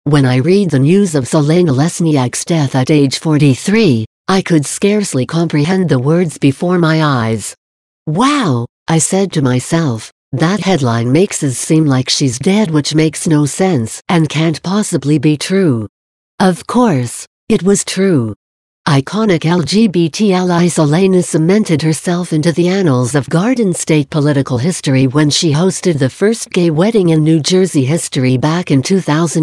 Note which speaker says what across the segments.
Speaker 1: When I read the news of Selena Lesniak's death at age 43, I could scarcely comprehend the words before my eyes. Wow, I said to myself, that headline makes it seem like she's dead, which makes no sense and can't possibly be true. Of course, it was true. Iconic LGBT ally Selena cemented herself into the annals of Garden State political history when she hosted the first gay wedding in New Jersey history back in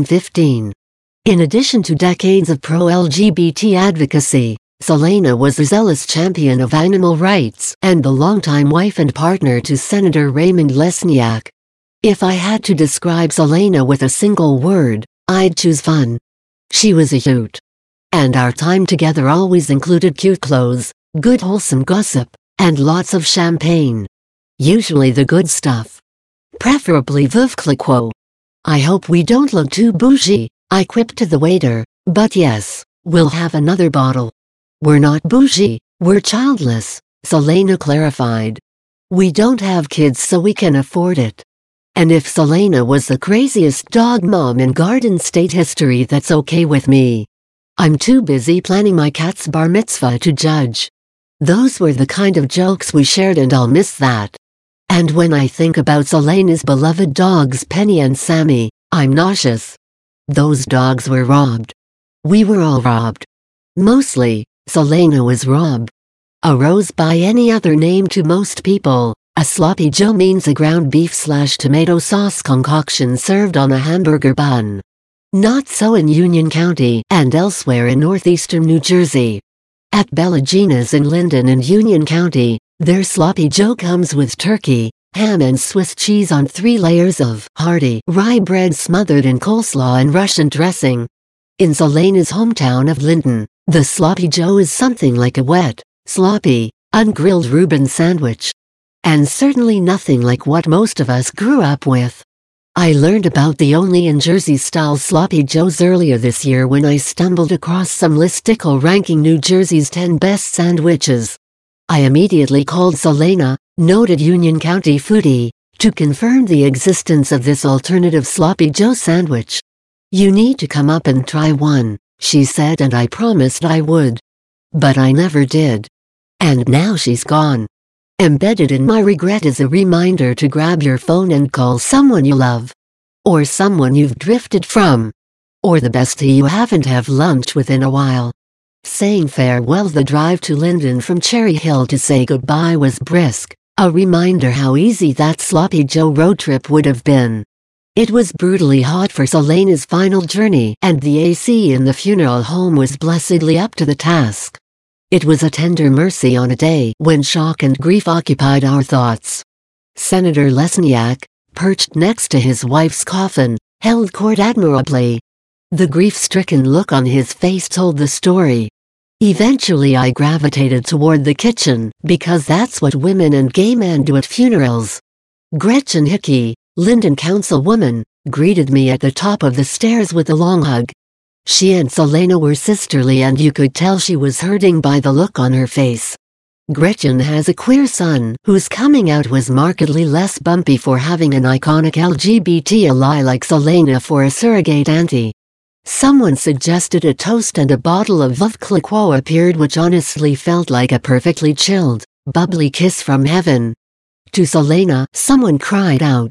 Speaker 1: 2015. In addition to decades of pro-LGBT advocacy, Selena was a zealous champion of animal rights and the longtime wife and partner to Senator Raymond Lesniak. If I had to describe Selena with a single word, I'd choose fun. She was a hoot. And our time together always included cute clothes, good wholesome gossip, and lots of champagne. Usually the good stuff. Preferably Veuve Clicquot. I hope we don't look too bougie, I quipped to the waiter, but yes, we'll have another bottle. We're not bougie, we're childless, Selena clarified. We don't have kids so we can afford it. And if Selena was the craziest dog mom in Garden State history, that's okay with me. I'm too busy planning my cat's bar mitzvah to judge. Those were the kind of jokes we shared and I'll miss that. And when I think about Selena's beloved dogs Penny and Sammy, I'm nauseous. Those dogs were robbed. We were all robbed. Mostly, Selena was robbed. A rose by any other name to most people, a sloppy Joe means a ground beef/tomato sauce concoction served on a hamburger bun. Not so in Union County and elsewhere in northeastern New Jersey. At Bella Gina's in Linden and Union County, their sloppy Joe comes with turkey, ham and Swiss cheese on 3 layers of hearty rye bread smothered in coleslaw and Russian dressing. In Selena's hometown of Linden, the sloppy Joe is something like a wet, sloppy, ungrilled Reuben sandwich. And certainly nothing like what most of us grew up with. I learned about the only in Jersey-style sloppy joes earlier this year when I stumbled across some listicle ranking New Jersey's 10 best sandwiches. I immediately called Selena, noted Union County foodie, to confirm the existence of this alternative sloppy joe sandwich. You need to come up and try one, she said, and I promised I would. But I never did. And now she's gone. Embedded in my regret is a reminder to grab your phone and call someone you love. Or someone you've drifted from. Or the bestie you haven't had lunch with in a while. Saying farewell. The drive to Linden from Cherry Hill to say goodbye was brisk, a reminder how easy that sloppy Joe road trip would have been. It was brutally hot for Selena's final journey, and the AC in the funeral home was blessedly up to the task. It was a tender mercy on a day when shock and grief occupied our thoughts. Senator Lesniak, perched next to his wife's coffin, held court admirably. The grief-stricken look on his face told the story. Eventually I gravitated toward the kitchen, because that's what women and gay men do at funerals. Gretchen Hickey, Linden councilwoman, greeted me at the top of the stairs with a long hug. She and Selena were sisterly, and you could tell she was hurting by the look on her face. Gretchen has a queer son whose coming out was markedly less bumpy for having an iconic LGBT ally like Selena for a surrogate auntie. Someone suggested a toast and a bottle of Veuve Clicquot appeared, which honestly felt like a perfectly chilled, bubbly kiss from heaven. To Selena, someone cried out.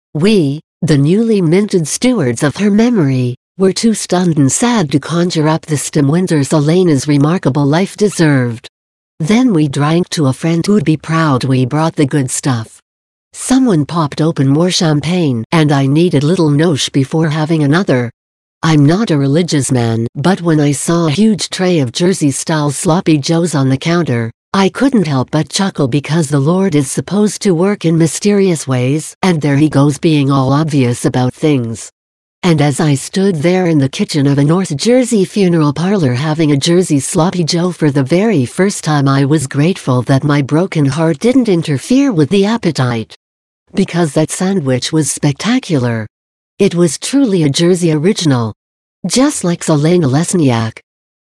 Speaker 1: We, the newly minted stewards of her memory, were too stunned and sad to conjure up the stimwinter Selena's remarkable life deserved. Then we drank to a friend who'd be proud we brought the good stuff. Someone popped open more champagne, and I needed little nosh before having another. I'm not a religious man, but when I saw a huge tray of Jersey-style sloppy joes on the counter, I couldn't help but chuckle, because the Lord is supposed to work in mysterious ways, and there he goes being all obvious about things. And as I stood there in the kitchen of a North Jersey funeral parlor having a Jersey sloppy joe for the very first time, I was grateful that my broken heart didn't interfere with the appetite. Because that sandwich was spectacular. It was truly a Jersey original. Just like Selena Lesniak,